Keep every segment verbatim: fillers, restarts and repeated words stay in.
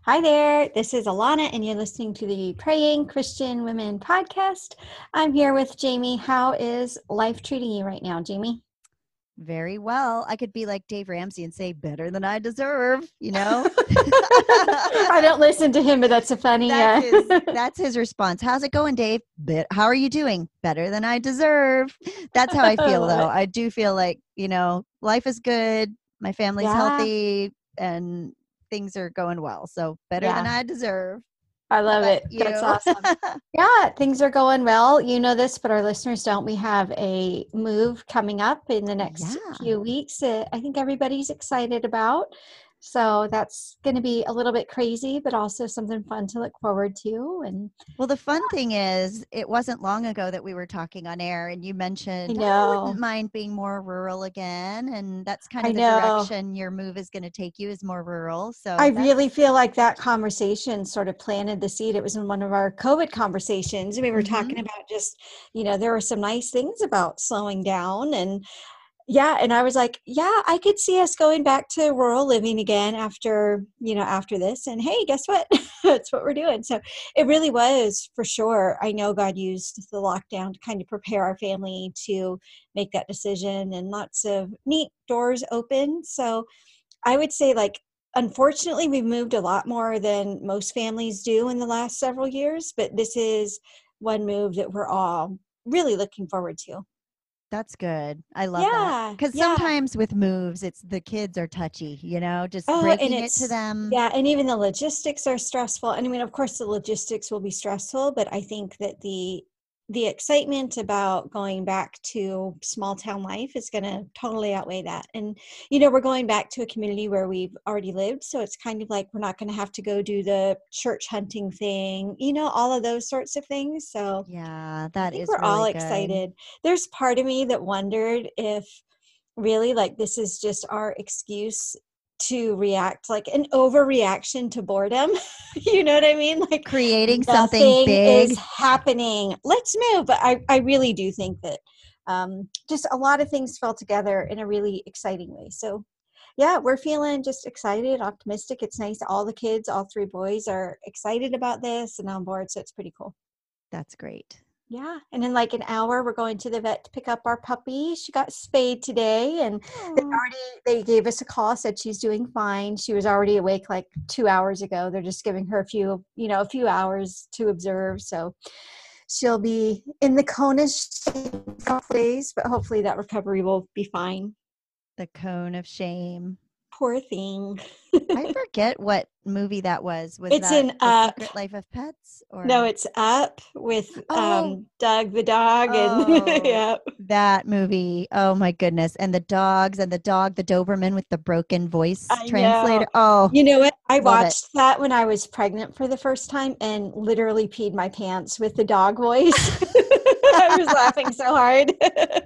Hi there, this is Alana, and you're listening to the Praying Christian Women podcast. I'm here with Jamie. How is life treating you right now, Jamie? Very well. I could be like Dave Ramsey and say better than I deserve, you know? I don't listen to him, but that's a funny. That's Uh... his that's his response. How's it going, Dave? Bit how are you doing? Better than I deserve. That's how I I feel love though. it. I do feel like, you know, life is good, my family's Yeah, healthy, and things are going well. So better than yeah, I deserve. I How love about it. That's you? awesome. Yeah, things are going well. You know this, but our listeners don't. We have a move coming up in the next Yeah. few weeks that I think everybody's excited about. So that's going to be a little bit crazy, but also something fun to look forward to. And Well, the fun thing is, it wasn't long ago that we were talking on air, and you I mentioned, I wouldn't know, mind being more rural again. And that's kind I of the know. direction your move is going to take you, is more rural. I So really that's, feel like that conversation sort of planted the seed. It was in one of our COVID conversations. We were hmm talking about just, you know, there were some nice things about slowing down. And yeah, and I was like, yeah, I could see us going back to rural living again after, you know, after this. And hey, guess what? That's what we're doing. So it really was for sure. I know God used the lockdown to kind of prepare our family to make that decision, and lots of neat doors open. So I would say, like, unfortunately, we've moved a lot more than most families do in the last several years, but this is one move that we're all really looking forward to. that's good. I love that. Yeah, Because yeah. sometimes with moves, it's the kids are touchy, you know, just Oh, and breaking it to it's, them. yeah, and even the logistics are stressful. And I mean, of course, the logistics will be stressful, but I think that the the excitement about going back to small town life is going to totally outweigh that. And you know, we're going back to a community where we've already lived, so it's kind of like we're not going to have to go do the church hunting thing, you know, all of those sorts of things. So Yeah, I that think is we're all really good. excited. There's part of me that wondered if really, like, this is just our excuse to react, like an overreaction to boredom. You know what I mean? Like, Creating something nothing is big. happening, let's move. But i i really do think that um just a lot of things fell together in a really exciting way. So yeah, we're feeling just excited, optimistic. It's nice, all the kids, all three boys, are excited about this and on board, so it's pretty cool. That's great. Yeah, and in like an hour, we're going to the vet to pick up our puppy. She got spayed today, and they Oh, already they gave us a call, said she's doing fine. She was already awake like two hours ago. They're just giving her a few, you know, a few hours to observe. So she'll be in the conish in a couple days, but hopefully that recovery will be fine. the cone of shame. Poor thing. I forget what movie that was. Was It's that in The Up. Secret Life of Pets No, or it's Up with Oh, um Doug the dog, and oh, yeah. that movie. Oh my goodness. And the dogs and the dog, the Doberman with the broken voice I translator. know. Oh, You know what? I love it. watched that when I was pregnant for the first time and literally peed my pants with the dog voice. I was laughing so hard.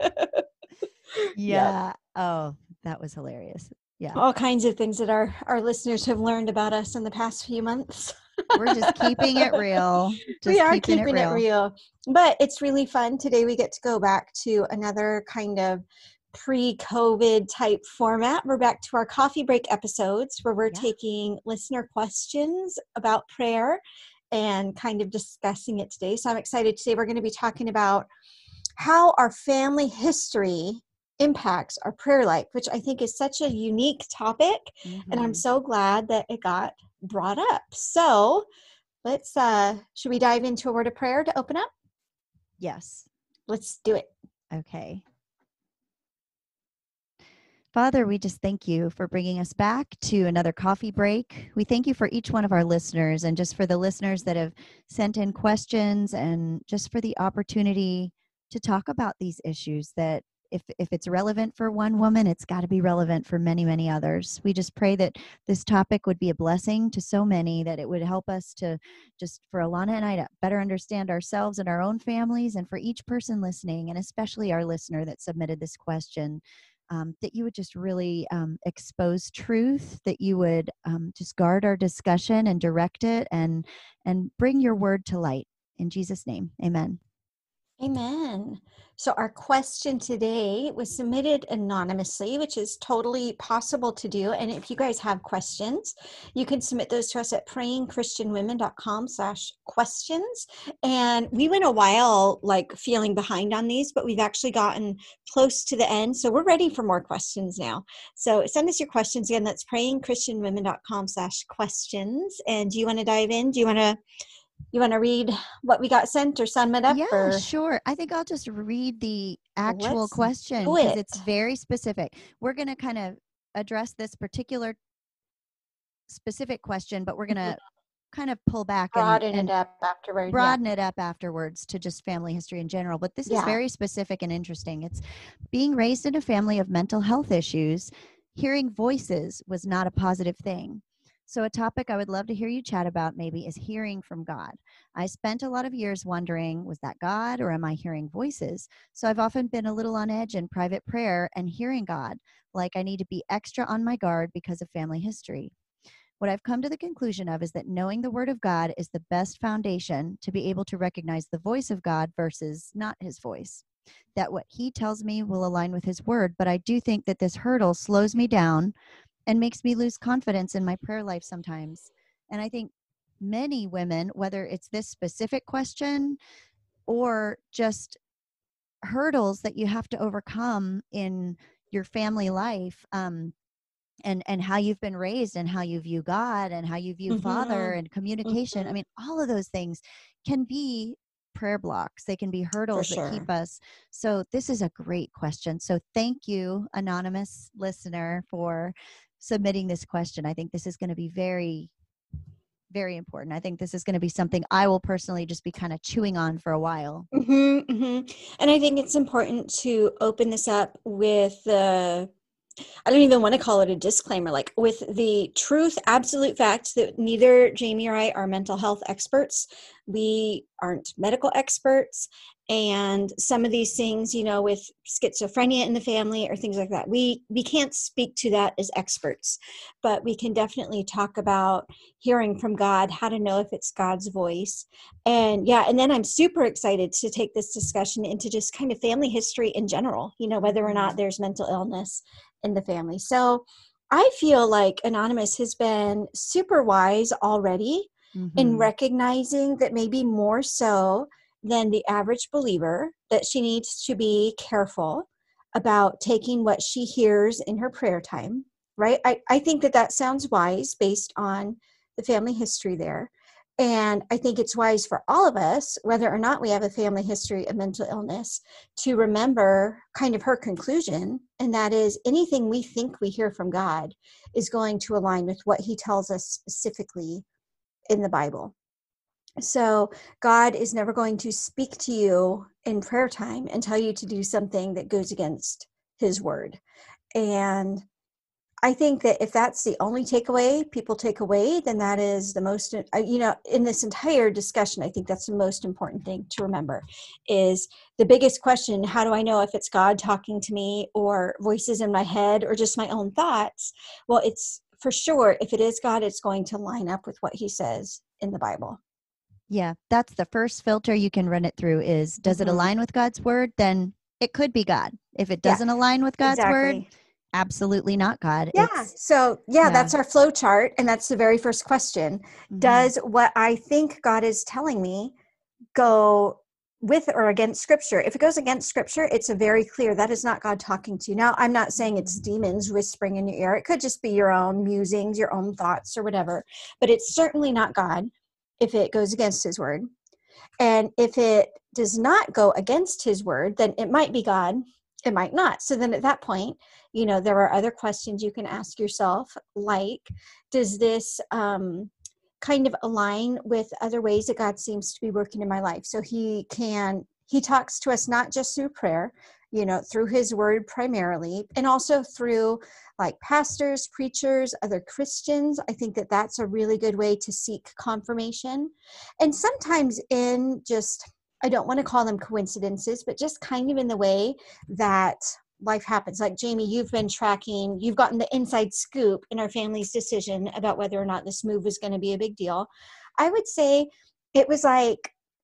Yep. Yeah. Oh, that was hilarious. Yeah. All kinds of things that our, our listeners have learned about us in the past few months. We're just keeping it real. We Just are keeping it keeping it real. real, but it's really fun. Today we get to go back to another kind of pre-COVID type format. We're back to our coffee break episodes where we're Yeah. taking listener questions about prayer and kind of discussing it today. So I'm excited. Today we're going to be talking about how our family history impacts our prayer life, which I think is such a unique topic. And I'm hmm so glad that it got brought up. So let's, uh, should we dive into a word of prayer to open up? Yes. Let's do it. Okay. Father, we just thank you for bringing us back to another coffee break. We thank you for each one of our listeners and just for the listeners that have sent in questions and just for the opportunity to talk about these issues that if, if it's relevant for one woman, it's got to be relevant for many, many others. We just pray that this topic would be a blessing to so many, that it would help us to just for Alana and I to better understand ourselves and our own families, and for each person listening, and especially our listener that submitted this question. Um, that you would just really um, expose truth, that you would um, just guard our discussion and direct it, and and bring your word to light. In Jesus' name, amen. Amen. So our question today was submitted anonymously, which is totally possible to do. And if you guys have questions, you can submit those to us at prayingchristianwomen.com slash questions. And we went a while like feeling behind on these, but we've actually gotten close to the end. So we're ready for more questions now. So send us your questions again. That's prayingchristianwomen.com slash questions. And do you want to dive in? Do you want to You want to read what we got sent or sum it up? Yeah, Or sure. I think I'll just read the actual let's question do because it. it's very specific. We're going to kind of address this particular specific question, but we're going Mhm. to kind of pull back and, Broaden it and up afterward. Yeah. broaden it up afterwards to just family history in general. But this is Yeah. very specific and interesting. It's being raised in a family of mental health issues, hearing voices was not a positive thing. So a topic I would love to hear you chat about maybe is hearing from God. I spent a lot of years wondering, was that God or am I hearing voices? So I've often been a little on edge in private prayer and hearing God, like I need to be extra on my guard because of family history. What I've come to the conclusion of is that knowing the Word of God is the best foundation to be able to recognize the voice of God versus not his voice. That what he tells me will align with his Word, but I do think that this hurdle slows me down and makes me lose confidence in my prayer life sometimes. And I think many women, whether it's this specific question or just hurdles that you have to overcome in your family life, um, and and how you've been raised and how you view God and how you view Father Mm-hmm. and communication. I Mm-hmm. mean, all of those things can be prayer blocks. They can be For hurdles that keep sure. us. So this is a great question. So thank you, anonymous listener, for submitting this question. I think this is going to be very, very important. I think this is going to be something I will personally just be kind of chewing on for a while. Mm-hmm, mm-hmm. And I think it's important to open this up with the I don't even want to call it a disclaimer, like with the truth, absolute fact that neither Jamie or I are mental health experts. We aren't medical experts. And some of these things, you know, with schizophrenia in the family or things like that, we, we can't speak to that as experts, but we can definitely talk about hearing from God, how to know if it's God's voice. And yeah, and then I'm super excited to take this discussion into just kind of family history in general, you know, whether or not there's mental illness in the family. So I feel like Anonymous has been super wise already in Mm-hmm. recognizing that maybe more so than the average believer, that she needs to be careful about taking what she hears in her prayer time, right? I, I think that that sounds wise based on the family history there. And I think it's wise for all of us, whether or not we have a family history of mental illness, to remember kind of her conclusion, and that is anything we think we hear from God is going to align with what he tells us specifically in the Bible. So God is never going to speak to you in prayer time and tell you to do something that goes against his word. And I think that if that's the only takeaway people take away, then that is the most, you know, in this entire discussion, I think that's the most important thing to remember is the biggest question, how do I know if it's God talking to me or voices in my head or just my own thoughts? Well, it's for sure, if it is God, it's going to line up with what he says in the Bible. Yeah, that's the first filter you can run it through is, does it Mm-hmm. align with God's word? Then it could be God. If it Yeah, doesn't align with God's word, exactly. absolutely not God. Yeah. It's, So, yeah, yeah. that's our flow chart. And that's the very first question. Mm-hmm. Does what I think God is telling me go with or against scripture? If it goes against scripture, it's a very clear that is not God talking to you. Now, I'm not saying it's demons whispering in your ear. It could just be your own musings, your own thoughts or whatever, but it's certainly not God if it goes against his word. And if it does not go against his word, then it might be God, it might not. So then at that point, you know, there are other questions you can ask yourself, like, does this um, kind of align with other ways that God seems to be working in my life? So he can, he talks to us not just through prayer, you know, through his word primarily, and also through like pastors, preachers, other Christians. I think that that's a really good way to seek confirmation. And sometimes in just, I don't want to call them coincidences, but just kind of in the way that life happens. Like Jamie, you've been tracking, you've gotten the inside scoop in our family's decision about whether or not this move was going to be a big deal. I would say it was like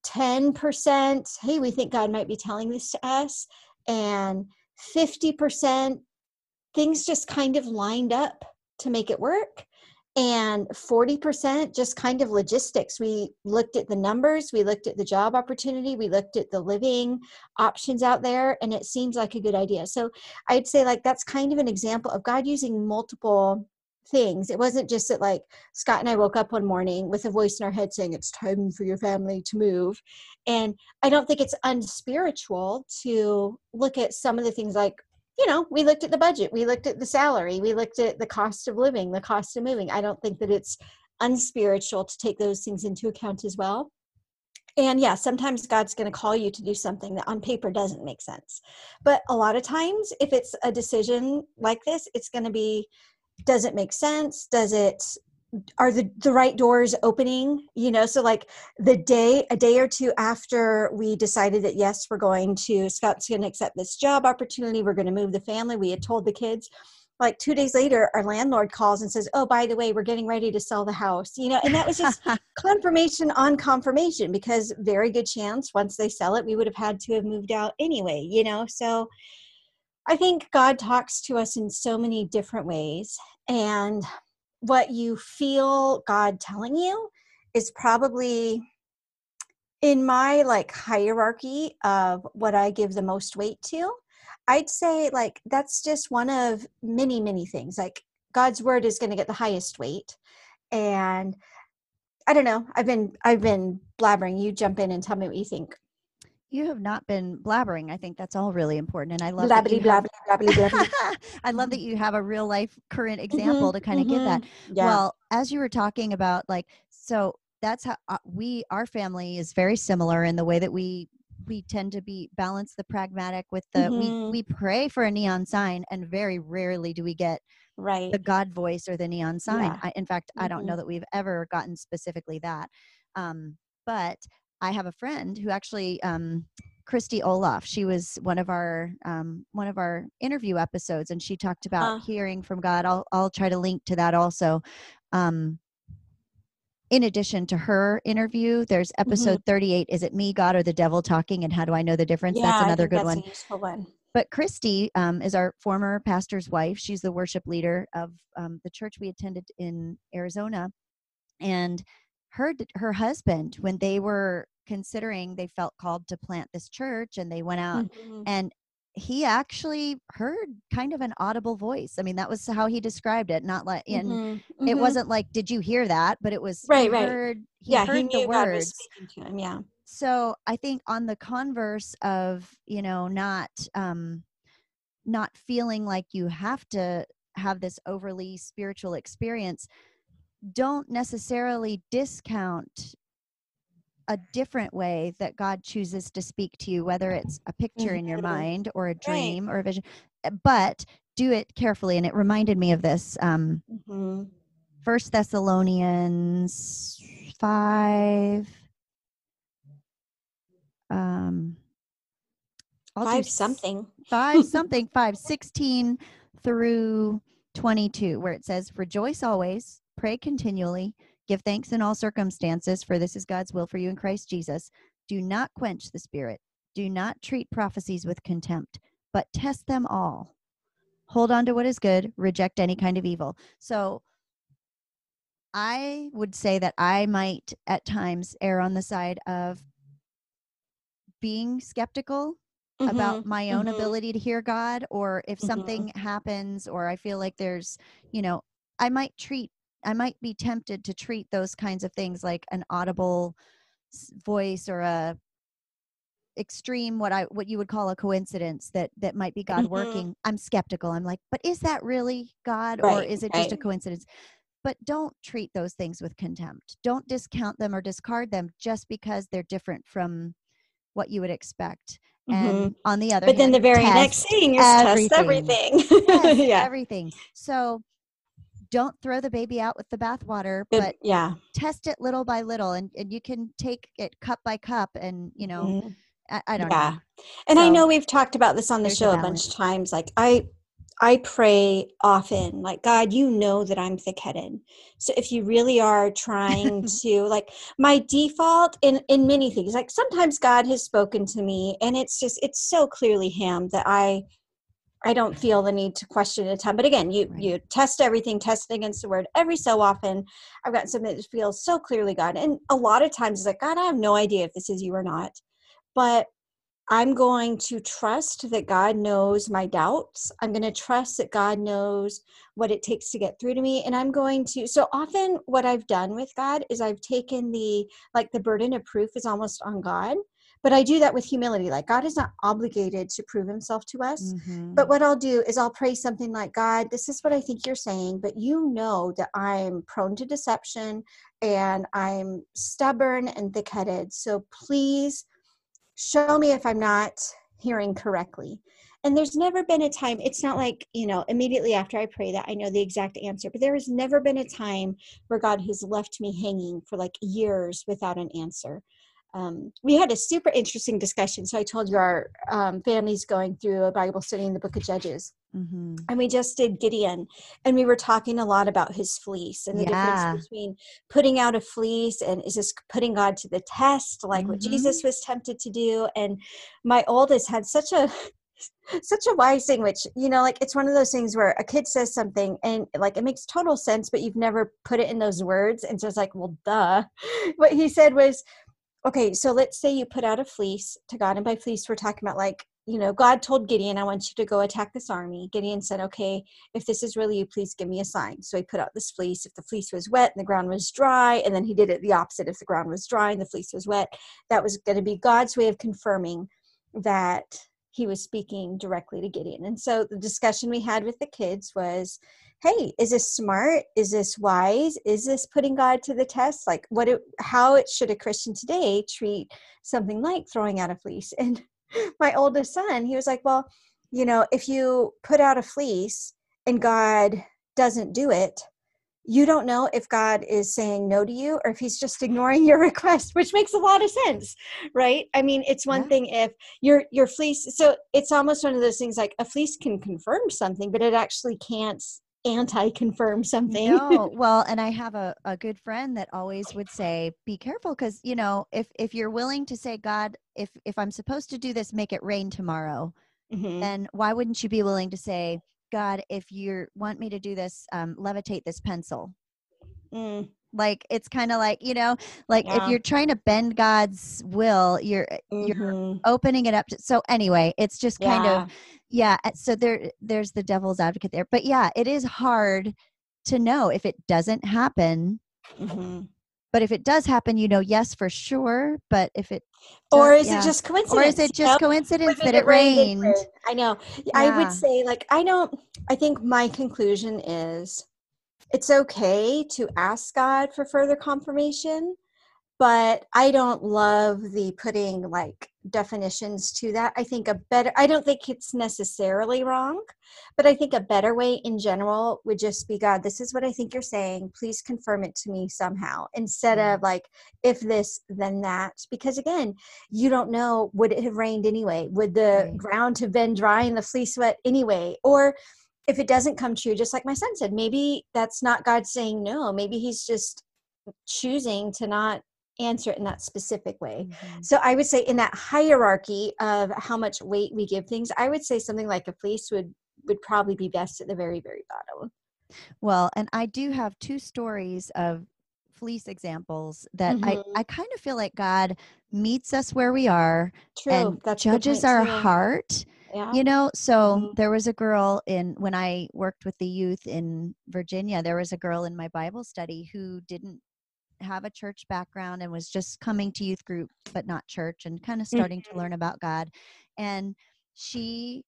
ten percent, hey, we think God might be telling this to us. And fifty percent, things just kind of lined up to make it work. And forty percent just kind of logistics. We looked at the numbers, we looked at the job opportunity, we looked at the living options out there, and it seems like a good idea. So I'd say like that's kind of an example of God using multiple things. It wasn't just that like Scott and I woke up one morning with a voice in our head saying it's time for your family to move. And I don't think it's unspiritual to look at some of the things like, you know, we looked at the budget, we looked at the salary, we looked at the cost of living, the cost of moving. I don't think that it's unspiritual to take those things into account as well. And yeah, sometimes God's going to call you to do something that on paper doesn't make sense. But a lot of times, if it's a decision like this, it's going to be, does it make sense? Does it, are the, the right doors opening? You know, so like the day, a day or two after we decided that, yes, we're going to, Scott's going to accept this job opportunity, we're going to move the family. We had told the kids, like two days later, our landlord calls and says, oh, by the way, we're getting ready to sell the house, you know, and that was just confirmation on confirmation, because very good chance once they sell it, we would have had to have moved out anyway, you know? So I think God talks to us in so many different ways, and what you feel God telling you is probably in my like hierarchy of what I give the most weight to. I'd say like that's just one of many, many things. Like God's word is going to get the highest weight. And I don't know. I've been I've been blabbering. You jump in and tell me what you think. You have not been blabbering. I think that's all really important. And I love Blabbity, that you have, blabbity, blabbity, blabbity. I love that you have a real life current example Mm-hmm, to kind of mm-hmm. give that. Yeah. Well, as you were talking about, like, so that's how uh, we, our family is very similar in the way that we, we tend to be balance the pragmatic with the, Mm-hmm. we, we pray for a neon sign, and very rarely do we get right. the God voice or the neon sign. Yeah. I, in fact, Mm-hmm. I don't know that we've ever gotten specifically that. Um, but I have a friend who actually, um, Christy Olaf, she was one of our um, one of our interview episodes, and she talked about Uh, hearing from God. I'll I'll try to link to that also. Um, in addition to her interview, there's episode mm-hmm. thirty-eight. Is it me, God, or the devil talking? And how do I know the difference? Yeah, That's I another think good that's one. a useful one. But Christy um, is our former pastor's wife. She's the worship leader of um, the church we attended in Arizona, and her her husband, when they were considering, they felt called to plant this church, and they went out, Mm-hmm. and he actually heard kind of an audible voice. I mean, that was how he described it. Not like, and Mm-hmm. it Mm-hmm. wasn't like, did you hear that? But it was, right, he right. heard, he yeah, heard he the knew God was words. speaking to him. Yeah. So I think on the converse of, you know, not, um, not feeling like you have to have this overly spiritual experience, don't necessarily discount a different way that God chooses to speak to you, whether it's a picture in your Mm-hmm. mind or a right. dream or a vision, but do it carefully. And it reminded me of this. Um, Mm-hmm. First Thessalonians five. Um, I'll Five do something. five something, five, sixteen through twenty-two, where it says, rejoice always, pray continually, give thanks in all circumstances, for this is God's will for you in Christ Jesus. Do not quench the spirit. Do not treat prophecies with contempt, but test them all. Hold on to what is good. Reject any kind of evil. So I would say that I might at times err on the side of being skeptical mm-hmm. about my own mm-hmm. ability to hear God, or if mm-hmm. something happens, or I feel like there's, you know, I might treat, I might be tempted to treat those kinds of things like an audible voice or a extreme, what I, what you would call a coincidence that, that might be God mm-hmm. working. I'm skeptical. I'm like, but is that really God, right, or is it right. just a coincidence? But don't treat those things with contempt. Don't discount them or discard them just because they're different from what you would expect. Mm-hmm. And on the other but hand, then the very test next thing is everything. test everything. Test yeah. everything. So don't throw the baby out with the bathwater, Good. but yeah. test it little by little, and, and you can take it cup by cup, and, you know, mm-hmm. I, I don't yeah. know. And so, I know we've talked about this on the show a, a bunch of times. Like I, I pray often, like, God, you know that I'm thick-headed. So if you really are trying to, like, my default in, in many things, like sometimes God has spoken to me and it's just, it's so clearly him that I, I don't feel the need to question it a ton. But again, you, Right. you test everything, test it against the word. Every so often I've gotten something that feels so clearly God. And a lot of times it's like, God, I have no idea if this is you or not. But I'm going to trust that God knows my doubts. I'm going to trust that God knows what it takes to get through to me. And I'm going to, so often what I've done with God is I've taken the, like the burden of proof is almost on God, but I do that with humility. Like God is not obligated to prove himself to us. Mm-hmm. But what I'll do is I'll pray something like, God, this is what I think you're saying, but you know that I'm prone to deception and I'm stubborn and thick-headed. So please show me if I'm not hearing correctly. And there's never been a time, it's not like, you know, immediately after I pray that I know the exact answer, but there has never been a time where God has left me hanging for like years without an answer. Um, we had a super interesting discussion. So I told you our um, family's going through a Bible study in the book of Judges. Mm-hmm. And we just did Gideon, and we were talking a lot about his fleece and the difference Yeah. between putting out a fleece and is this putting God to the test, like what Mm-hmm. Jesus was tempted to do. And my oldest had such a such a wise thing, which, you know, like it's one of those things where a kid says something and like it makes total sense, but you've never put it in those words. And so it's like, well, duh. What he said was, okay, so let's say you put out a fleece to God, and by fleece, we're talking about like, you know, God told Gideon, I want you to go attack this army. Gideon said, okay, if this is really you, please give me a sign. So he put out this fleece. If the fleece was wet and the ground was dry, and then he did it the opposite. If the ground was dry and the fleece was wet, that was going to be God's way of confirming that he was speaking directly to Gideon. And so the discussion we had with the kids was, hey, is this smart? Is this wise? Is this putting God to the test? Like what, it, how it should a Christian today treat something like throwing out a fleece? And my oldest son, he was like, well, you know, if you put out a fleece and God doesn't do it, you don't know if God is saying no to you or if he's just ignoring your request, which makes a lot of sense, right? I mean, it's one Yeah. thing if your your fleece, so it's almost one of those things like a fleece can confirm something, but it actually can't anti-confirm something. No, well, and I have a, a good friend that always would say, be careful, because, you know, if if you're willing to say, God, if if I'm supposed to do this, make it rain tomorrow, Mm-hmm. then why wouldn't you be willing to say, God, if you want me to do this, um, levitate this pencil? Mm, Like, it's kind of like, you know, like if yeah. you're trying to bend God's will, you're you're Mm-hmm. opening it up to, so anyway, it's just kind of, Yeah. yeah. uh, So there there's the devil's advocate there. But yeah, it is hard to know if it doesn't happen. Mm-hmm. But if it does happen, you know, yes, for sure. But if it Or does, is it yeah. just Or is coincidence? it You know, just coincidence when that it it rained, it rained? rained. I know. I would Yeah. say, like, I don't. I think my conclusion is it's okay to ask God for further confirmation, but I don't love the putting like definitions to that. I think a better, I don't think it's necessarily wrong, but I think a better way in general would just be, God, this is what I think you're saying. Please confirm it to me somehow, instead Yeah. of like, if this, then that. Because again, you don't know, would it have rained anyway? Would the Right. ground have been dry and the fleece wet anyway? Or if it doesn't come true, just like my son said, maybe that's not God saying no. Maybe he's just choosing to not answer it in that specific way. Mm-hmm. So I would say in that hierarchy of how much weight we give things, I would say something like a fleece would would probably be best at the very, very bottom. Well, and I do have two stories of fleece examples that I, Mm-hmm. I kind of feel like God meets us where we are True. and That's a good judges point our too. heart. Yeah. You know, so Mm-hmm. there was a girl in, when I worked with the youth in Virginia, there was a girl in my Bible study who didn't have a church background and was just coming to youth group, but not church, and kind of starting to learn about God. And she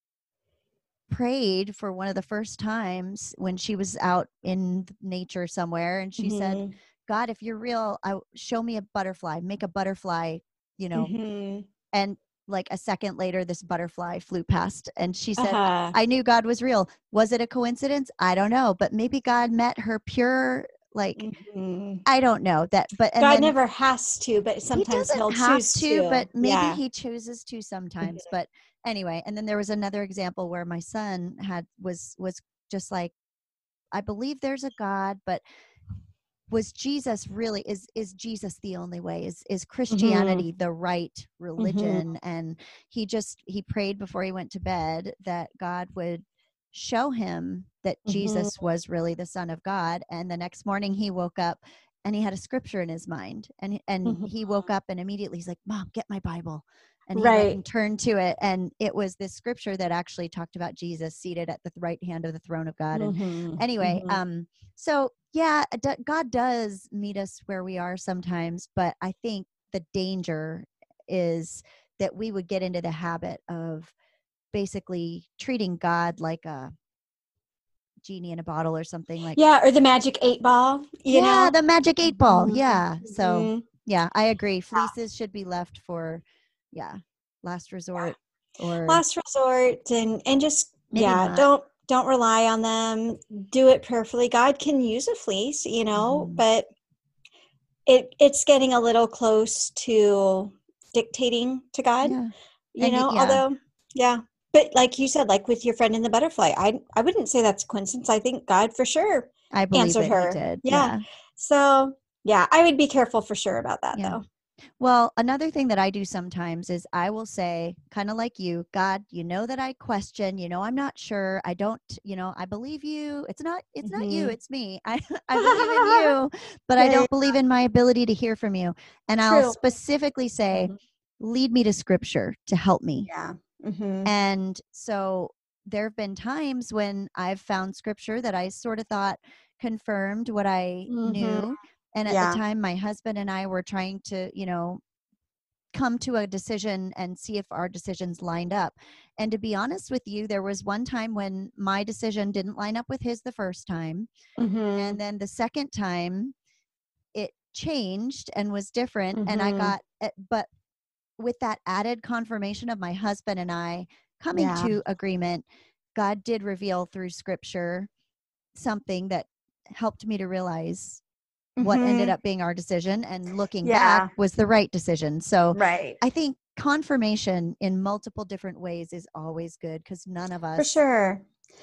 prayed for one of the first times when she was out in nature somewhere, and she said, Mm-hmm. God, if you're real, I show me a butterfly, make a butterfly, you know. Mm-hmm. And like a second later, this butterfly flew past, and she said, Uh-huh. I knew God was real. Was it a coincidence? I don't know, but maybe God met her pure Like, Mhm. I don't know that, but and God then never has to, but he sometimes doesn't he'll have choose to, to. but maybe Yeah. he chooses to Mhm. sometimes. But anyway, and then there was another example where my son had was was just like, I believe there's a God, but was Jesus really is is Jesus the only way? Is is Mhm. Christianity the right Mhm. religion? And he just he prayed before he went to bed that God would show him that Mhm. Jesus was really the Son of God. And the next morning he woke up and he had a scripture in his mind. And he- and Mhm. he woke up and immediately he's like, "Mom, get my Bible." And he went Right. and turned to it, and it was this scripture that actually talked about Jesus seated at the right hand of the throne of God. And Mhm. anyway, Mhm. um so yeah, d- God does meet us where we are sometimes, but I think the danger is that we would get into the habit of basically treating God like a genie in a bottle or something. Like, Yeah, or the magic eight ball, you yeah, know? the magic eight ball. Mhm. Yeah. So, Mhm. yeah, I agree. Fleeces should be left for, yeah, last resort, or Last resort, and and just maybe yeah, not. don't don't rely on them. Do it prayerfully. God can use a fleece, you know, Mhm. but it it's getting a little close to dictating to God, Yeah. you And y- know, yeah, although yeah. But like you said, like with your friend in the butterfly, I I wouldn't say that's a coincidence. I think God for sure I believe answered that he her. did. Yeah. Yeah. So yeah, I would be careful for sure about that Yeah. though. Well, another thing that I do sometimes is I will say, kind of like you, God, you know that I question, you know, I'm not sure. I don't, you know, I believe you. It's not, it's not you, Hmm. it's me. I, I believe in you, but I Yeah, don't believe in my ability to hear from you. And I'll true. specifically say, Mhm. lead me to scripture to help me. Yeah. Hmm. And so there have been times when I've found scripture that I sort of thought confirmed what I Hmm. knew. And at the Yeah. time, my husband and I were trying to, you know, come to a decision and see if our decisions lined up. And to be honest with you, there was one time when my decision didn't line up with his the first time. Hmm. And then the second time it changed and was different. And I Hmm. got, it, but with that added confirmation of my husband and I coming Yeah. to agreement, God did reveal through scripture something that helped me to realize what ended Hmm. up being our decision, and looking back Yeah. was the right decision. So Right. I think confirmation in multiple different ways is always good, because none of For us sure.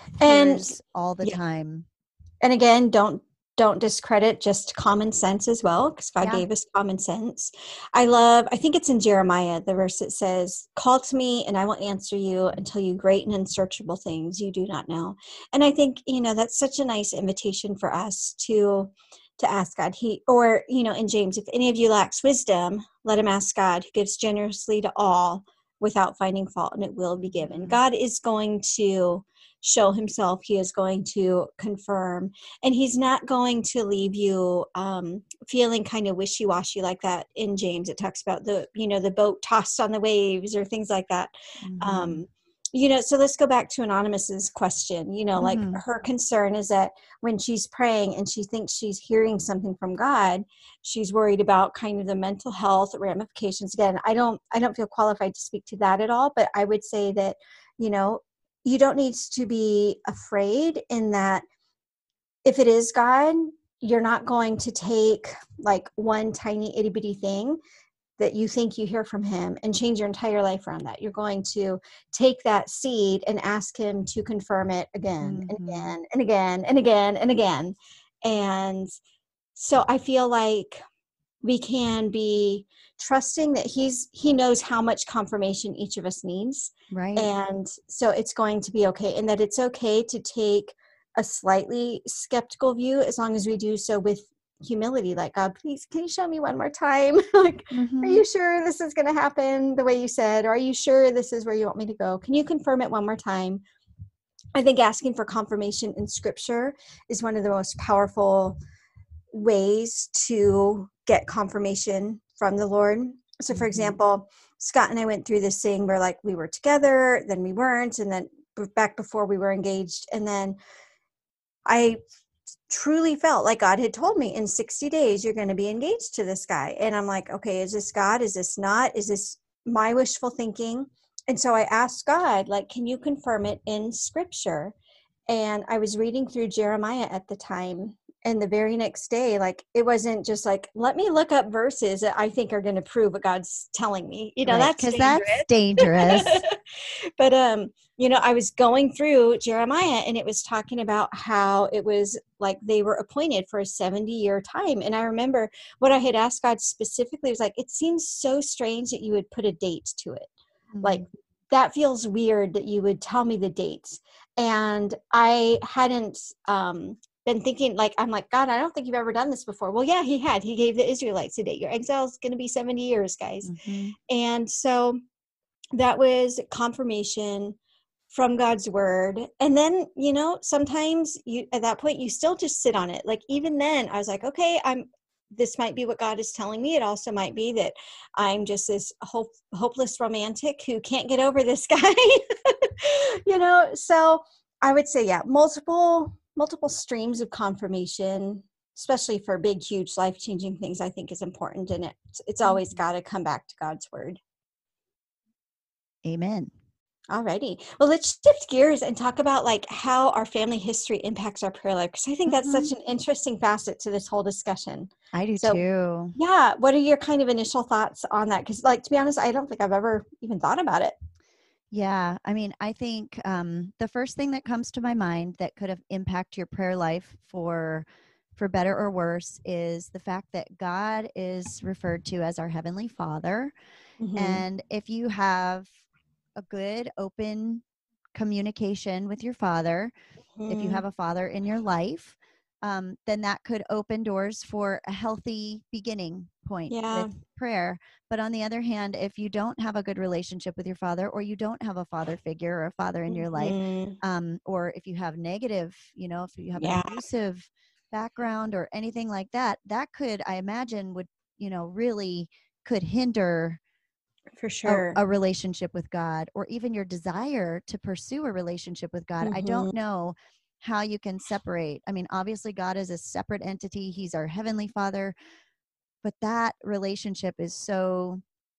And hears all the yeah. time. And again, don't don't discredit just common sense as well, because God Yeah. gave us common sense. I love, I think it's in Jeremiah, the verse that says, "Call to me and I will answer you and tell you great and unsearchable things you do not know." And I think, you know, that's such a nice invitation for us to to ask God. He, or, you know, in James, if any of you lacks wisdom, let him ask God, who gives generously to all without finding fault, and it will be given. Mhm. God is going to show himself. He is going to confirm, and he's not going to leave you um, feeling kind of wishy-washy like that. In James, it talks about the, you know, the boat tossed on the waves or things like that. Mhm. Um, you know, so let's go back to Anonymous's question. You know, like Mhm. her concern is that when she's praying and she thinks she's hearing something from God, she's worried about kind of the mental health ramifications. Again, I don't, I don't feel qualified to speak to that at all, but I would say that, you know, you don't need to be afraid in that if it is God, you're not going to take like one tiny itty bitty thing that you think you hear from him and change your entire life around that. You're going to take that seed and ask him to confirm it again and Mhm. again and again and again and again. And so I feel like we can be trusting that he's he knows how much confirmation each of us needs, Right. and so it's going to be okay, and that it's okay to take a slightly skeptical view as long as we do so with humility, like, God, please, can you show me one more time? Like, are Mhm. you sure this is going to happen the way you said, or are you sure this is where you want me to go? Can you confirm it one more time? I think asking for confirmation in scripture is one of the most powerful ways to get confirmation from the Lord. So, for Mhm. example, Scott and I went through this thing where, like, we were together, then we weren't, and then back before we were engaged. And then I truly felt like God had told me in sixty days, you're going to be engaged to this guy. And I'm like, okay, is this God? Is this not? Is this my wishful thinking? And so I asked God, like, can you confirm it in scripture? And I was reading through Jeremiah at the time. And the very next day, like, it wasn't just like, let me look up verses that I think are going to prove what God's telling me. You know, Right. that's Because that's dangerous. dangerous. But, um, you know, I was going through Jeremiah, and it was talking about how it was like they were appointed for a seventy year time. And I remember what I had asked God specifically was like, it seems so strange that you would put a date to it. Like, Mhm. that feels weird that you would tell me the dates. And I hadn't, um, been thinking, like, I'm like, God, I don't think you've ever done this before. Well, yeah, he had. He gave the Israelites a date. Your exile is going to be seventy years, guys. Mhm. And so that was confirmation from God's word. And then, you know, sometimes you, at that point, you still just sit on it. Like, even then I was like, okay, I'm, this might be what God is telling me. It also might be that I'm just this hope, hopeless romantic who can't get over this guy, you know? So I would say, yeah, multiple, multiple streams of confirmation, especially for big, huge, life-changing things, I think is important. And it's, it's always Mhm. got to come back to God's word. Amen. Alrighty. Well, let's shift gears and talk about like how our family history impacts our prayer life, because I think that's such Mhm. an interesting facet to this whole discussion. I do So, too. yeah, what are your kind of initial thoughts on that? Because, like, to be honest, I don't think I've ever even thought about it. Yeah, I mean, I think um, the first thing that comes to my mind that could have impact your prayer life for for better or worse is the fact that God is referred to as our heavenly Father, Mm-hmm. and if you have a good open communication with your Father, if you Mm-hmm. have a father in your life, um, then that could open doors for a healthy beginning point Yeah. with prayer. But on the other hand, if you don't have a good relationship with your father, or you don't have a father figure or a father in your life, Mm-hmm. um, or if you have negative, you know, if you have an Yeah, abusive background or anything like that, that could, I imagine, would, you know, really could hinder for a, sure. a relationship with God, or even your desire to pursue a relationship with God. I Mm-hmm. don't know how you can separate. I mean, obviously, God is a separate entity, He's our Heavenly Father, but that relationship is so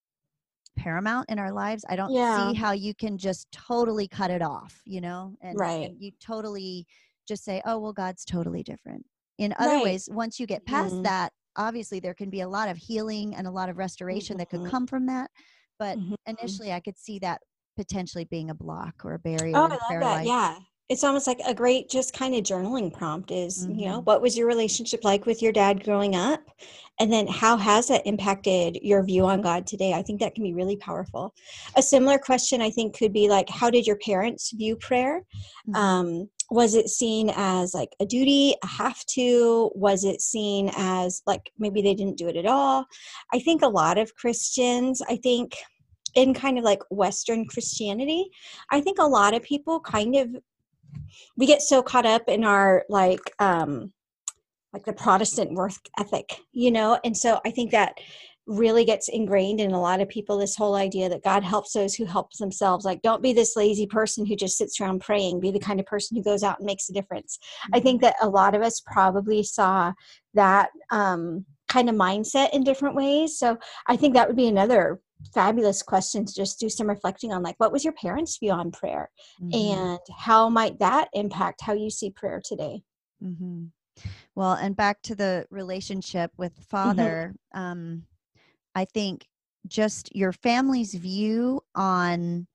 paramount in our lives. I don't see Yeah, how you can just totally cut it off, you know, and, right. and you totally just say, oh, well, God's totally different. In other Right. ways, once you get past Mm-hmm. that, obviously there can be a lot of healing and a lot of restoration that could Mm-hmm. come from that. But Mm-hmm. initially, I could see that potentially being a block or a barrier Oh, in I love prayer that. life. Yeah. It's almost like a great just kind of journaling prompt is, you know, Hmm. what was your relationship like with your dad growing up? And then how has that impacted your view on God today? I think that can be really powerful. A similar question, I think, could be like, how did your parents view prayer? Hmm. Um, was it seen as like a duty, a have to? Was it seen as like maybe they didn't do it at all? I think a lot of Christians, I think, in kind of like Western Christianity, I think a lot of people kind of, we get so caught up in our like um like the Protestant work ethic, you know? And so I think that really gets ingrained in a lot of people, this whole idea that God helps those who help themselves. Like, don't be this lazy person who just sits around praying, be the kind of person who goes out and makes a difference. I Hmm. think that a lot of us probably saw that um kind of mindset in different ways. So I think that would be another fabulous question to just do some reflecting on, like, what was your parents' view on prayer, Hmm. and how might that impact how you see prayer today? Hmm. Well, and back to the relationship with Mm-hmm. father, um, I think just your family's view on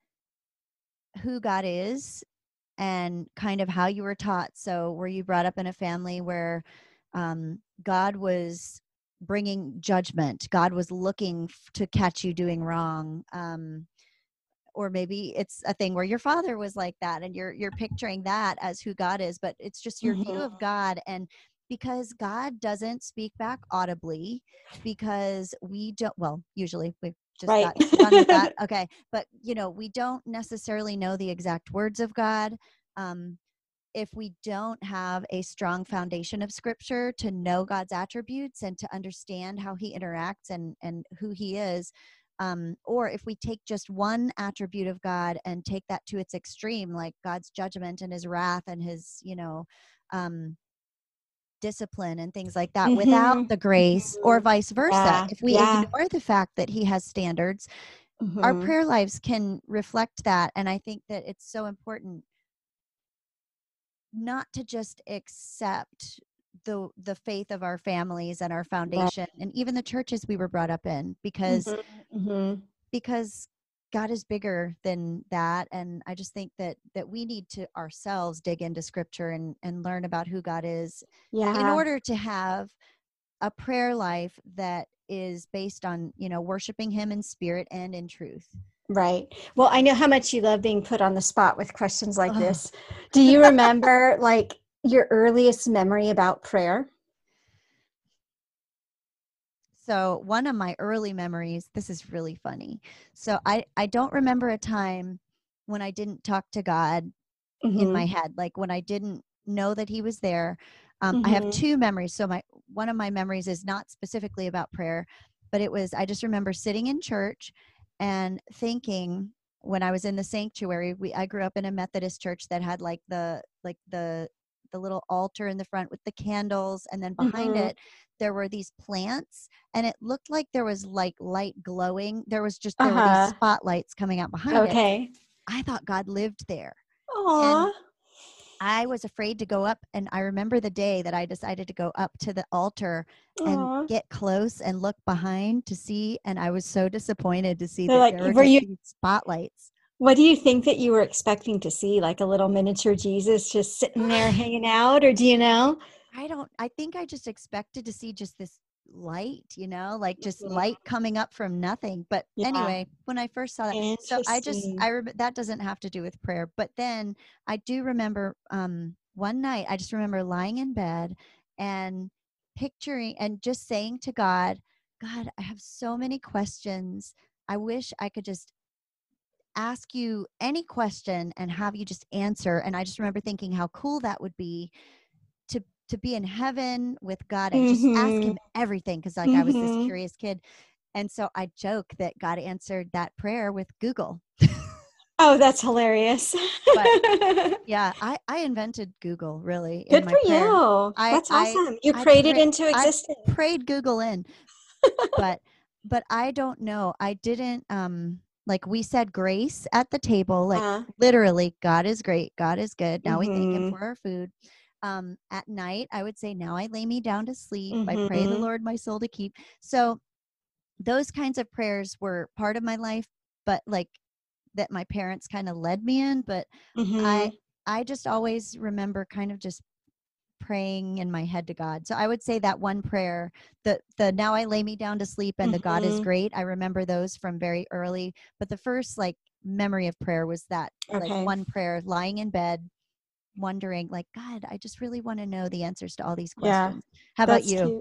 who God is and kind of how you were taught. So, were you brought up in a family where um, God was bringing judgment? God was looking f- to catch you doing wrong. Um, or maybe it's a thing where your father was like that and you're you're picturing that as who God is, but it's just your view Mm-hmm. of God. And because God doesn't speak back audibly, because we don't, well, usually we've just Right. got done with that, okay, but you know, we don't necessarily know the exact words of God. um if we don't have a strong foundation of scripture to know God's attributes and to understand how he interacts and and who he is, um, or if we take just one attribute of God and take that to its extreme, like God's judgment and his wrath and his, you know, um, discipline and things like that, without Mm-hmm. the grace, or Mm-hmm. vice versa, Yeah. if we Yeah. ignore the fact that he has standards, our Mm-hmm. prayer lives can reflect that. And I think that it's so important not to just accept the the faith of our families and our Right. foundation, and even the churches we were brought up in, because Mhm, mhm. because God is bigger than that. And I just think that that we need to ourselves dig into scripture and and learn about who God is in Yeah. order to have a prayer life that is based on, you know, worshiping him in spirit and in truth. Right. Well, I know how much you love being put on the spot with questions like Oh. this. Do you remember like your earliest memory about prayer? So one of my early memories, this is really funny. So I, I don't remember a time when I didn't talk to God in my Mhm. head, like when I didn't know that he was there. Um, I have Mhm. two memories. So my one of my memories is not specifically about prayer, but it was, I just remember sitting in church and thinking, when I was in the sanctuary, we I grew up in a Methodist church that had like the like the the little altar in the front with the candles, and then behind Mhm. it there were these plants, and it looked like there was like light glowing. There was just there were these Uh-huh. spotlights coming out behind it. Okay. I thought God lived there. Aw. And I was afraid to go up, and I remember the day that I decided to go up to the altar and Aw. get close and look behind to see, and I was so disappointed to see They're that like, there were were just you these spotlights. what do you think that you were expecting to see? Like a little miniature Jesus just sitting there hanging out, or do you know? I don't I think I just expected to see just this light, you know, like just Mhm. light coming up from nothing. But Yeah. anyway, when I first saw that, so I just Interesting. I rem- that doesn't have to do with prayer, but then I do remember um one night I just remember lying in bed and picturing and just saying to God, God, I have so many questions. I wish I could just ask you any question and have you just answer. And I just remember thinking how cool that would be to to be in heaven with God and just ask Mhm. him everything, because like I was this Mhm. curious kid. And so I joke that God answered that prayer with Google. Oh, that's hilarious. But yeah, I I invented Google really in Good my for prayer. you. I That's I awesome. You I prayed it pray into I existence. prayed Google in, but but I don't know. I didn't um like we said grace at the table, like Uh, literally God is great, God is good. Now we thank him mhm. for our food. Um at night I would say, now I lay me down to sleep. I pray the Mhm. Lord my soul to keep. So those kinds of prayers were part of my life, but like that my parents kind of led me in, but I Mhm. I just always remember kind of just praying in my head to God. So I would say that one prayer, the the now I lay me down to sleep and the God is Mhm. great. I remember those from very early, but the first like memory of prayer was that like Okay. one prayer lying in bed wondering like, God, I just really want to know the answers to all these Yeah. questions. How about That's you? cute.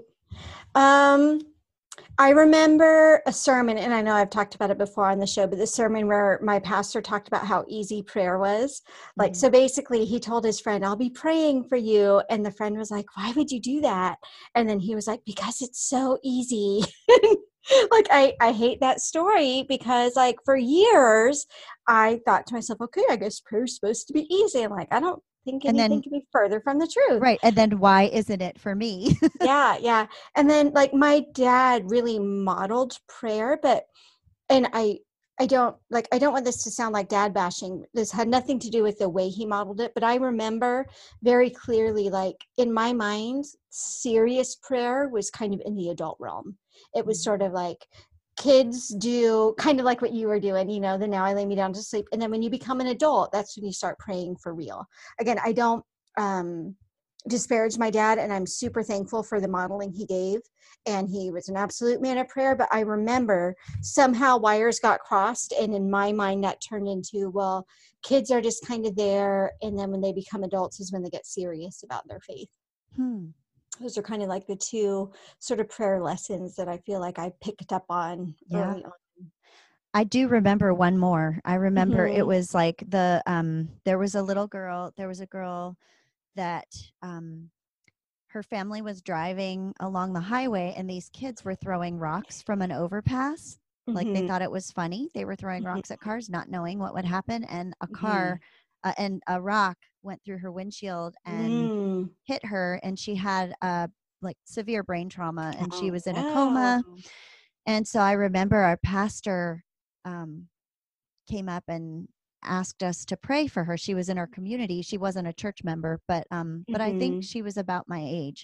Um, I remember a sermon, and I know I've talked about it before on the show, but the sermon where my pastor talked about how easy prayer was. Like, Mhm. so basically, he told his friend, I'll be praying for you. And the friend was like, why would you do that? And then he was like, because it's so easy. Like, I, I hate that story because, like, for years, I thought to myself, okay, I guess prayer's supposed to be easy. I'm like, I don't think And anything then could be further from the truth. right, and then why isn't it for me? Yeah, yeah. And then like my dad really modeled prayer, but and I I don't like I don't want this to sound like dad bashing. This had nothing to do with the way he modeled it, but I remember very clearly like in my mind serious prayer was kind of in the adult realm. It was sort Mhm. of like kids do kind of like what you were doing, you know, the now I lay me down to sleep. And then when you become an adult, that's when you start praying for real. Again, I don't um disparage my dad, and I'm super thankful for the modeling he gave, and he was an absolute man of prayer. But I remember somehow wires got crossed, and in my mind that turned into, well, kids are just kind of there, and then when they become adults is when they get serious about their faith. Hmm. Those are kind of like the two sort of prayer lessons that I feel like I picked up on Yeah. early on. I do remember one more. I remember it Mm-hmm. was like the um there was a little girl, there was a girl that um her family was driving along the highway, and these kids were throwing rocks from an overpass. Like they Mm-hmm. thought it was funny. They were throwing rocks at cars, not knowing what would happen, and a Mm-hmm. car uh, and a rock went through her windshield and Mm. hit her, and she had uh like severe brain trauma, and she Oh was in a coma. no. And so I remember our pastor um came up and asked us to pray for her. She was in our community. She wasn't a church member, but um but I think Mm-hmm. she was about my age.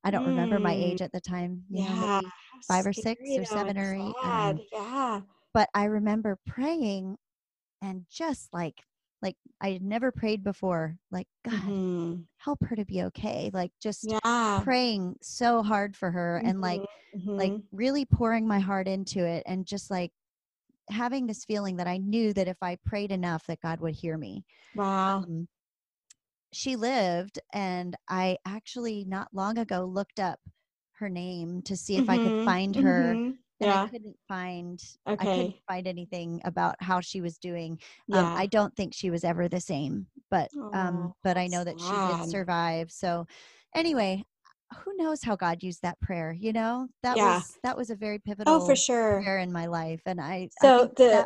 I don't remember my Mm, age at the time, you know, yeah. maybe How five or six scary or though seven and or eight. I don't sad. know. Yeah. But I remember praying and just like like I had never prayed before, like, God, Mhm. help her to be okay. Like just Yeah. praying so hard for her and like Mhm. like Mhm. really pouring my heart into it and just like having this feeling that I knew that if I prayed enough that God would hear me. Wow. Um, she lived, and I actually not long ago looked up her name to see if I could Mhm. find her, Mhm. and I Yeah. couldn't find I couldn't Okay. find anything about how she was doing. Um, Yeah. I don't think she was ever the same, but um, Oh, but I know that's that she did sad. survive. So anyway, who knows how God used that prayer, you know? That Yeah. was that was a very Oh, for pivotal sure. prayer in my life, and I I So think the that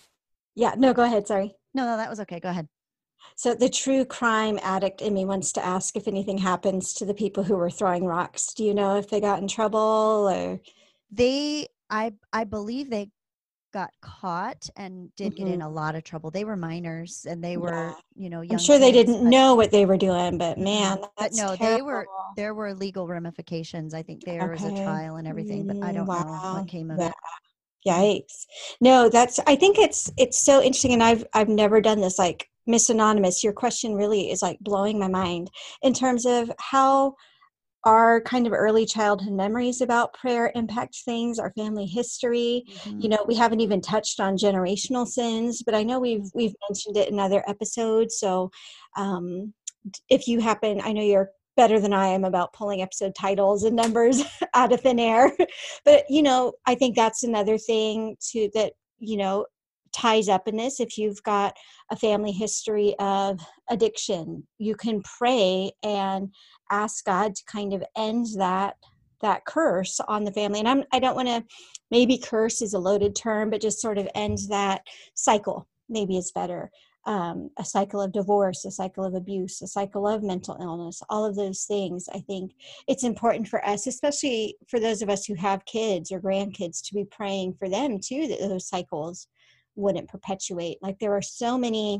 yeah, no, go ahead, sorry. no, no, that was okay. Go ahead. So the true crime addict in me wants to ask if anything happens to the people who were throwing rocks. Do you know if they got in trouble or? They I I believe they got caught and did get in Mhm. a lot of trouble. They were minors and they Yeah. were, you know, I'm young sure they kids, didn't but know what they were doing, but mm, man, but that's no, they were terrible. there were legal ramifications. I think there was a Okay. trial and everything, but I Mm, don't know what wow. came of Yeah. it. Yeah. Yikes. No, that's I think it's it's so interesting and I've I've never done this like Miss Anonymous. Your question really is like blowing my mind in terms of how our kind of early childhood memories about prayer impact things, our family history. You Mhm. know, we haven't even touched on generational sins, but I know we've Mm. we've mentioned it in other episodes. So um, if you happen, I know you're better than I am about pulling episode titles and numbers out of thin air. But you know, I think that's another thing too that, you know, ties up in this. If you've got a family history of addiction, you can pray and ask God to kind of end that that curse on the family. And I'm I don't want to, maybe curse is a loaded term, but just sort of end that cycle. Maybe it's better. Um, a cycle of divorce, a cycle of abuse, a cycle of mental illness, all of those things. I think it's important for us, especially for those of us who have kids or grandkids, to be praying for them too, that those cycles wouldn't perpetuate. Like there are so many,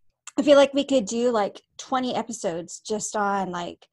I feel like we could do like twenty episodes just on like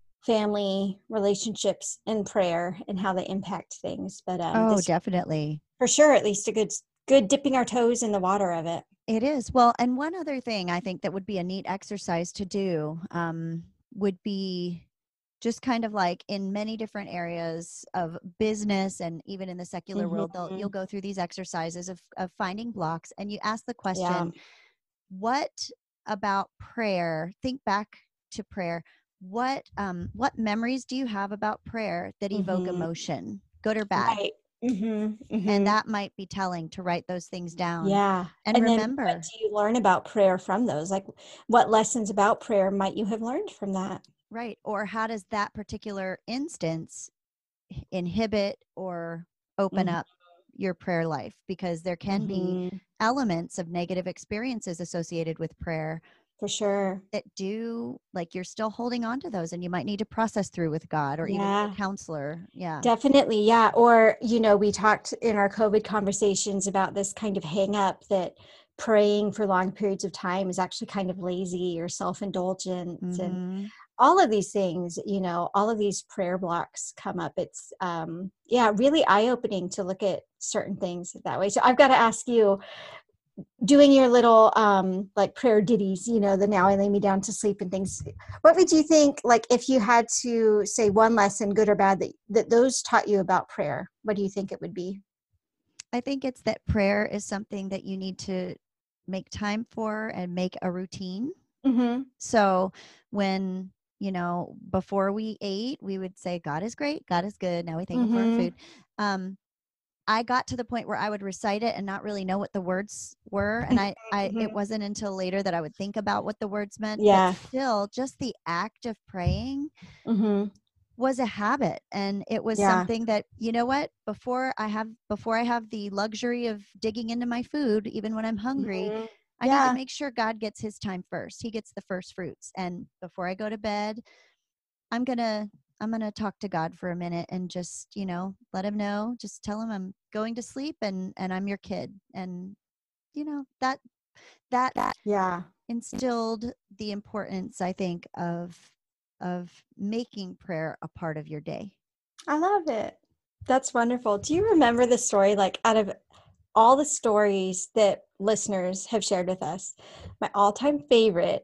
family relationships and prayer and how they impact things. But um, Oh, this definitely. for sure, at least a good good dipping our toes in the water of it. It is. Well, and one other thing I think that would be a neat exercise to do um, would be just kind of like in many different areas of business and even in the secular world, they'll Mm-hmm. you'll go through these exercises of of finding blocks, and you ask the Yeah. question, what about prayer? Think back to prayer. What um what memories do you have about prayer that evoke Mm-hmm. emotion, good or bad? Right. Mm-hmm. And Mm-hmm. that might be telling to write those things down. Yeah. And And then what remember, do you learn about prayer from those? Like what lessons about prayer might you have learned from that? right, or how does that particular instance inhibit or open Mm-hmm. up your prayer life? Because there can be Mm-hmm. elements of negative experiences associated with prayer For sure. that do, like, you're still holding on to those and you might need to process through with God or even with a Yeah. counselor. Yeah. Definitely, yeah. Or, you know, we talked in our COVID conversations about this kind of hang up that praying for long periods of time is actually kind of lazy or self-indulgent. And Mm-hmm. all of these things, you know, all of these prayer blocks come up. It's, um, yeah, really eye-opening to look at certain things that way. So I've got to ask you, doing your little um like prayer ditties, you know, the now I lay me down to sleep and things, what would you think, like if you had to say one lesson, good or bad, that that those taught you about prayer, what do you think it would be? I think it's that prayer is something that you need to make time for and make a routine. Mm-hmm. So when, you know, before we ate, we would say, God is great, God is good. Now we thank him for our Mm-hmm. food. Um, I got to the point where I would recite it and not really know what the words were. And I, I, Mm-hmm. it wasn't until later that I would think about what the words meant, but Yeah. still just the act of praying Mm-hmm. was a habit. And it was Yeah. something that, you know what, before I have, before I have the luxury of digging into my food, even when I'm hungry, Mm-hmm. I need to Yeah. make sure God gets his time first. He gets the first fruits. And before I go to bed, I'm going to I'm going to talk to God for a minute and just, you know, let him know, just tell him I'm going to sleep and and I'm your kid. And you know, that that Yeah. instilled the importance, I think, of of making prayer a part of your day. I love it. That's wonderful. Do you remember the story, like out of all the stories that listeners have shared with us, my all-time favorite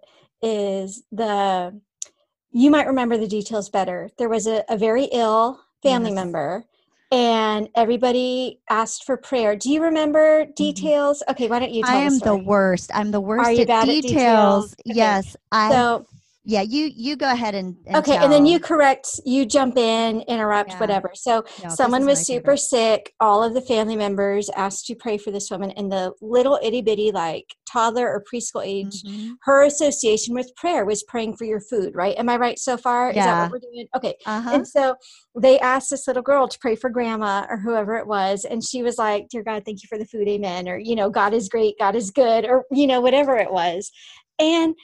is the, you might remember the details better. There was a, a very ill family Yes. member and everybody asked for prayer. Do you remember details? Mm-hmm. Okay, why don't you tell I am the story? the worst. I'm the worst Are you at bad details. At details? Okay. Yes. I so Yeah, you you go ahead and, and okay, tell. and then you correct, you jump in, interrupt, yeah. whatever. So no, someone was super favorite. sick. All of the family members asked to pray for this woman, and the little itty bitty like toddler or preschool age, mm-hmm. her association with prayer was praying for your food, right? Am I right so far? Yeah. Is that what we're doing? Okay. Uh-huh. And so they asked this little girl to pray for grandma or whoever it was, and she was like, "Dear God, thank you for the food, amen," or, you know, God is great, God is good, or, you know, whatever it was. And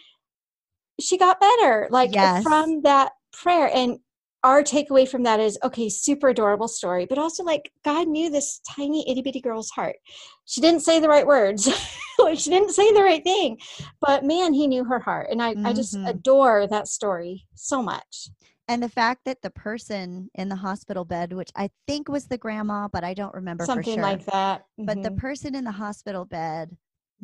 she got better, like yes. from that prayer. And our takeaway from that is, okay, super adorable story, but also like God knew this tiny itty bitty girl's heart. She didn't say the right words. She didn't say the right thing, but man, he knew her heart. And I, mm-hmm. I just adore that story so much. And the fact that the person in the hospital bed, which I think was the grandma, but I don't remember Something for sure. like that. Mm-hmm. But the person in the hospital bed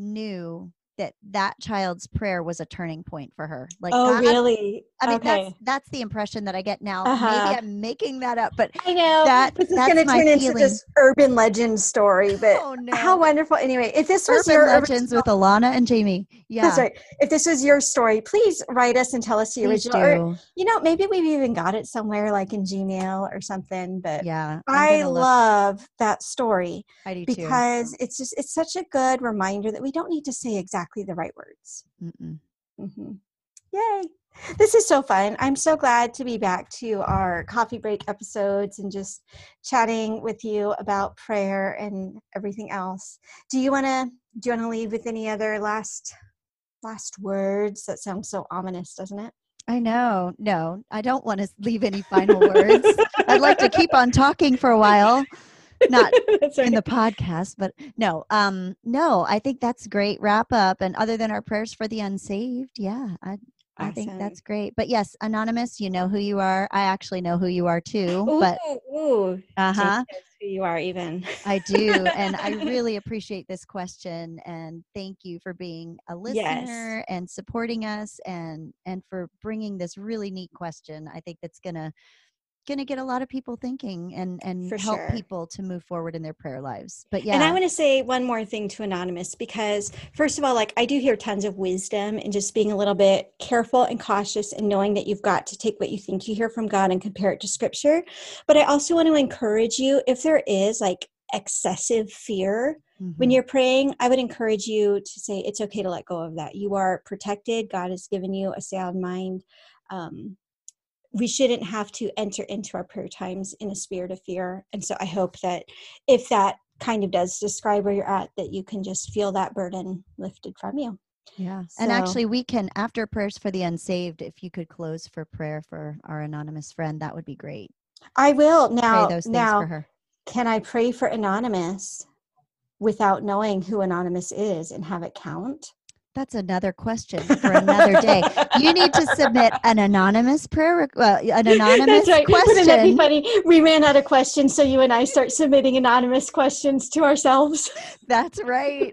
knew that that child's prayer was a turning point for her. Like, oh, God, really? I mean, okay. that's that's the impression that I get now. Uh-huh. Maybe I'm making that up, but I know that this is that's going to turn feeling. into this urban legend story. But oh, no. how wonderful! Anyway, if this was urban your legends urban with Alana and Jamie, yeah, that's right. If this was your story, please write us and tell us the please original. do. Or, you know, maybe we've even got it somewhere, like in Gmail or something. But yeah, I love that story. I do because too. it's just it's such a good reminder that we don't need to say exactly the right words. Mm-mm. Mm-hmm. Yay. This is so fun. I'm so glad to be back to our coffee break episodes and just chatting with you about prayer and everything else. Do you want to do you want to leave with any other last last words? That sounds so ominous, doesn't it? I know. No, I don't want to leave any final words. I'd like to keep on talking for a while. Not right. in the podcast, but no, um, no, I think that's a great wrap up. And other than our prayers for the unsaved, yeah, I, I think that's great. But yes, Anonymous, you know who you are. I actually know who you are too. Ooh, but ooh, uh-huh, who you are even. I do, and I really appreciate this question. And thank you for being a listener yes. and supporting us, and and for bringing this really neat question. I think that's gonna. going to get a lot of people thinking and and For help sure. people to move forward in their prayer lives. But yeah. And I want to say one more thing to Anonymous, because first of all, like I do hear tons of wisdom in just being a little bit careful and cautious and knowing that you've got to take what you think you hear from God and compare it to scripture. But I also want to encourage you, if there is like excessive fear mm-hmm. when you're praying, I would encourage you to say it's okay to let go of that. You are protected. God has given you a sound mind. Um, we shouldn't have to enter into our prayer times in a spirit of fear. And so I hope that if that kind of does describe where you're at, that you can just feel that burden lifted from you. Yeah. So, and actually we can, after prayers for the unsaved, if you could close for prayer for our anonymous friend, that would be great. I will. Now, pray those things now, for her. Can I pray for Anonymous without knowing who Anonymous is and have it count? That's another question for another day. You need to submit an anonymous prayer, uh, an anonymous That's right. question. Wouldn't that be funny? We ran out of questions, so you and I start submitting anonymous questions to ourselves. That's right.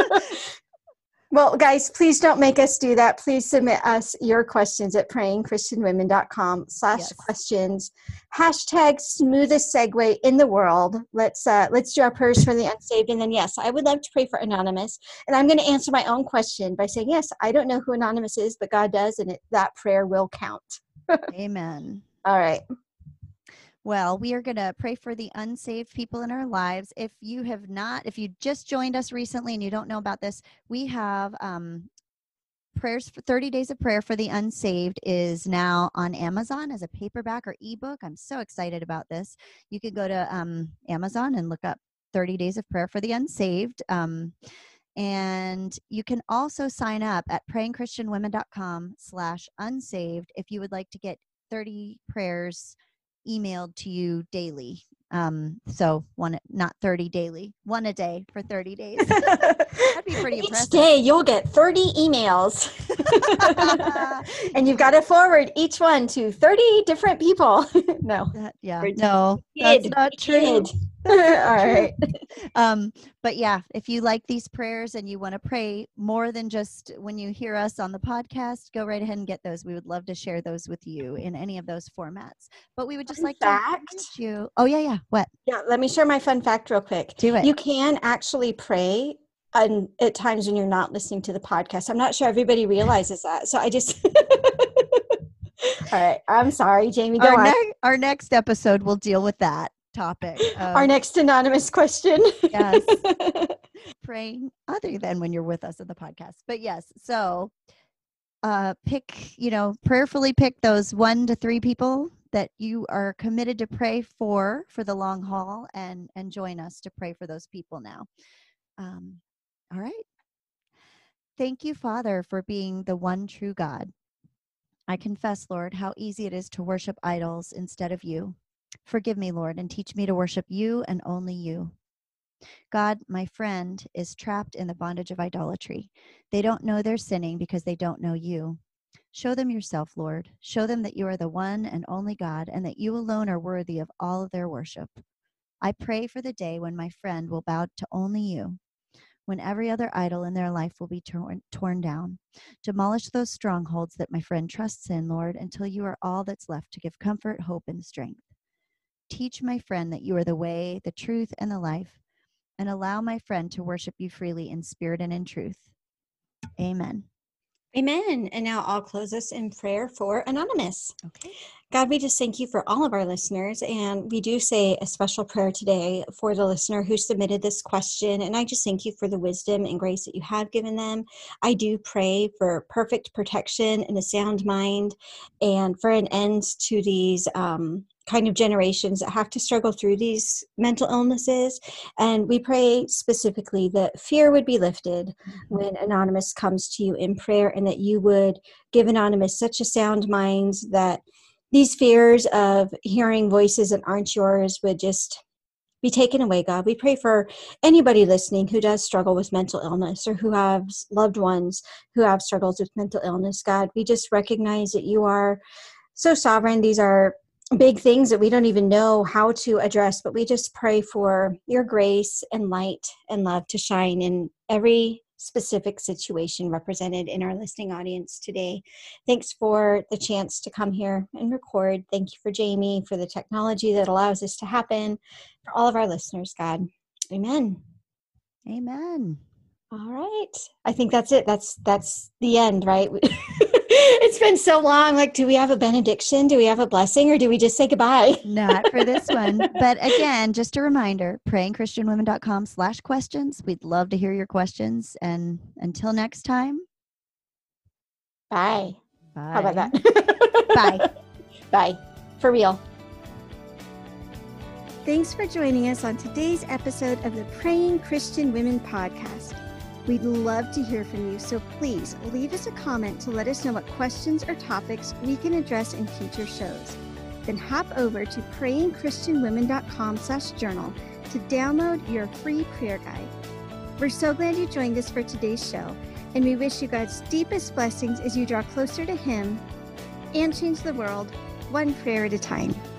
Well, guys, please don't make us do that. Please submit us your questions at prayingchristianwomen.com slash yes. questions. Hashtag smoothest segue in the world. Let's uh, let's do our prayers for the unsaved. And then, yes, I would love to pray for Anonymous. And I'm going to answer my own question by saying, yes, I don't know who Anonymous is, but God does, and it, that prayer will count. Amen. All right. Well, we are going to pray for the unsaved people in our lives. If you have not, if you just joined us recently and you don't know about this, we have um, prayers for thirty days of prayer for the unsaved is now on Amazon as a paperback or ebook. I'm so excited about this. You could go to um, Amazon and look up thirty days of prayer for the unsaved. Um, and you can also sign up at prayingchristianwomen.com slash unsaved if you would like to get thirty prayers emailed to you daily Um, so one, not thirty daily, one a day for thirty days. That'd be pretty Each impressive. day you'll get thirty emails. And you've got to forward each one to thirty different people. No. That, yeah, no, Kid, that's not true. kid. All right. Um, but yeah, if you like these prayers and you want to pray more than just when you hear us on the podcast, go right ahead and get those. We would love to share those with you in any of those formats. But we would just Fun like fact. to encourage you. Oh yeah, yeah. What? Yeah, let me share my fun fact real quick. Do it. You can actually pray on, at times when you're not listening to the podcast. I'm not sure everybody realizes that. So I just all right. I'm sorry, Jamie. Go Our, on. ne- our next episode will deal with that topic. Um, Our next anonymous question. Yes. Praying other than when you're with us in the podcast. But yes, so uh, pick, you know, prayerfully pick those one to three people that you are committed to pray for for the long haul, and and join us to pray for those people now. Um, all right. Thank you, Father, for being the one true God. I confess, Lord, how easy it is to worship idols instead of you. Forgive me, Lord, and teach me to worship you and only you. God, my friend is trapped in the bondage of idolatry. They don't know they're sinning because they don't know you. Show them yourself, Lord. Show them that you are the one and only God, and that you alone are worthy of all of their worship. I pray for the day when my friend will bow to only you, when every other idol in their life will be torn, torn down. Demolish those strongholds that my friend trusts in, Lord, until you are all that's left to give comfort, hope, and strength. Teach my friend that you are the way, the truth, and the life, and allow my friend to worship you freely in spirit and in truth. Amen. Amen. And now I'll close us in prayer for Anonymous. Okay. God, we just thank you for all of our listeners. And we do say a special prayer today for the listener who submitted this question. And I just thank you for the wisdom and grace that you have given them. I do pray for perfect protection and a sound mind, and for an end to these um, kind of generations that have to struggle through these mental illnesses. And we pray specifically that fear would be lifted when Anonymous comes to you in prayer, and that you would give Anonymous such a sound mind that these fears of hearing voices that aren't yours would just be taken away, God. We pray for anybody listening who does struggle with mental illness, or who has loved ones who have struggles with mental illness. God, we just recognize that you are so sovereign. These are big things that we don't even know how to address, but we just pray for your grace and light and love to shine in every specific situation represented in our listening audience today. Thanks for the chance to come here and record. Thank you for Jamie, for the technology that allows this to happen, for all of our listeners, God. Amen. Amen. All right. I think that's it. That's that's the end, right? It's been so long. Like, do we have a benediction? Do we have a blessing? Or do we just say goodbye? Not for this one. But again, just a reminder, prayingchristianwomen.com slash questions. We'd love to hear your questions. And until next time. Bye. Bye. How about that? Bye. Bye. For real. Thanks for joining us on today's episode of the Praying Christian Women podcast. We'd love to hear from you, so please leave us a comment to let us know what questions or topics we can address in future shows. Then hop over to prayingchristianwomen.com slash journal to download your free prayer guide. We're so glad you joined us for today's show, and we wish you God's deepest blessings as you draw closer to Him and change the world one prayer at a time.